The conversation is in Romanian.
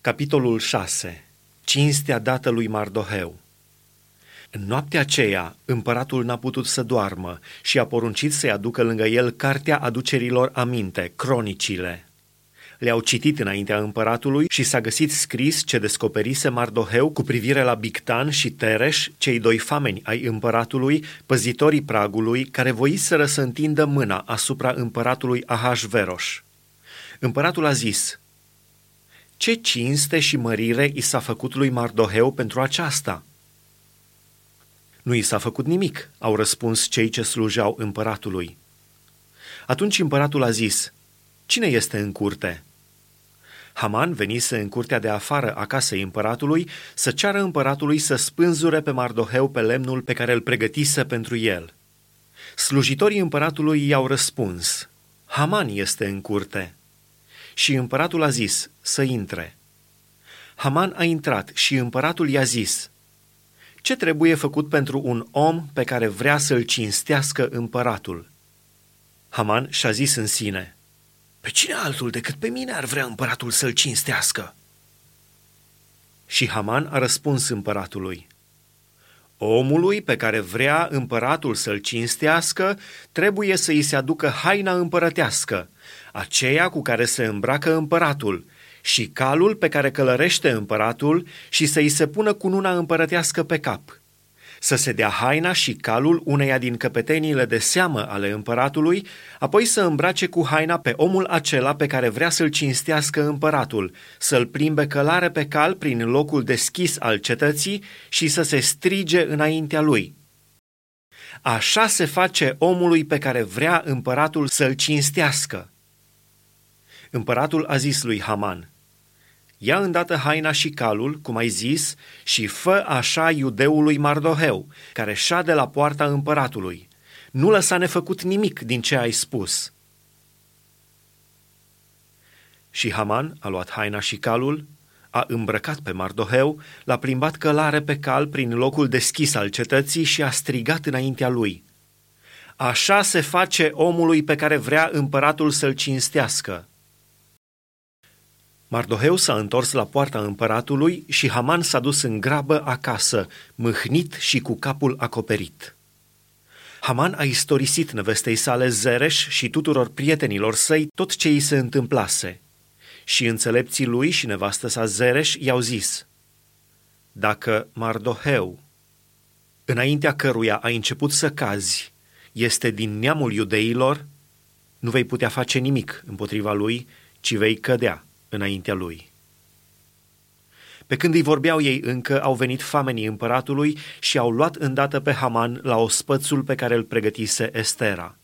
Capitolul 6. Cinstea dată lui Mardoheu. În noaptea aceea, împăratul n-a putut să doarmă și a poruncit să-i aducă lângă el cartea aducerilor aminte, cronicile. Le-au citit înaintea împăratului și s-a găsit scris ce descoperise Mardoheu cu privire la Bigtan și Tereș, cei doi fameni ai împăratului, păzitorii pragului, care voiseră să întindă mâna asupra împăratului Ahasveros. Împăratul a zis: ce cinste și mărire i s-a făcut lui Mardoheu pentru aceasta? Nu i s-a făcut nimic, au răspuns cei ce slujeau împăratului. Atunci împăratul a zis: cine este în curte? Haman venise în curtea de afară a casei împăratului să ceară împăratului să spânzure pe Mardoheu pe lemnul pe care îl pregătise pentru el. Slujitorii împăratului i-au răspuns: Haman este în curte. Și împăratul a zis să intre. Haman a intrat și împăratul i-a zis: ce trebuie făcut pentru un om pe care vrea să-l cinstească împăratul? Haman și-a zis în sine: pe cine altul decât pe mine ar vrea împăratul să-l cinstească? Și Haman a răspuns împăratului: omului pe care vrea împăratul să-l cinstească trebuie să-i se aducă haina împărătească, aceea cu care se îmbracă împăratul, și calul pe care călărește împăratul și să-i se pună cununa împărătească pe cap. Să se dea haina și calul uneia din căpeteniile de seamă ale împăratului, apoi să îmbrace cu haina pe omul acela pe care vrea să-l cinstească împăratul, să-l plimbe călare pe cal prin locul deschis al cetății și să se strige înaintea lui: așa se face omului pe care vrea împăratul să-l cinstească. Împăratul a zis lui Haman: ia îndată haina și calul, cum ai zis, și fă așa iudeului Mardoheu, care șade la poarta împăratului. Nu lăsa nefăcut nimic din ce ai spus. Și Haman a luat haina și calul, a îmbrăcat pe Mardoheu, l-a plimbat călare pe cal prin locul deschis al cetății și a strigat înaintea lui: așa se face omului pe care vrea împăratul să-l cinstească. Mardoheu s-a întors la poarta împăratului și Haman s-a dus în grabă acasă, mâhnit și cu capul acoperit. Haman a istorisit nevestei sale Zereș și tuturor prietenilor săi tot ce îi se întâmplase. Și înțelepții lui și nevastă sa Zereș i-au zis: dacă Mardoheu, înaintea căruia ai început să cazi, este din neamul iudeilor, nu vei putea face nimic împotriva lui, ci vei cădea înaintea lui. Pe când îi vorbeau ei încă, au venit famenii împăratului și au luat îndată pe Haman la ospățul pe care îl pregătise Estera.